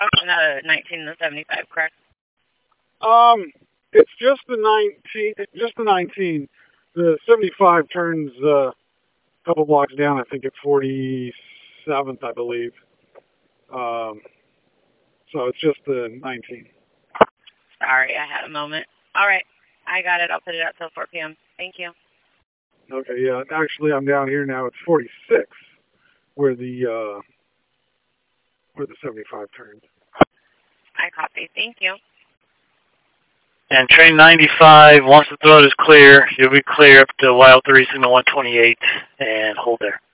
Not 19 to 75, correct? It's just the 19. Just the 19. The 75 turns a couple blocks down. I think at 47th, I believe. So it's just the 19. Sorry, I had a moment. All right, I got it. I'll put it out till 4 p.m. Thank you. Okay, yeah. Actually, I'm down here now. It's 46, where the 75 turns. I copy. Thank you. And train 95, once the throat is clear, you'll be clear up to Wild 3, signal 128, and hold there.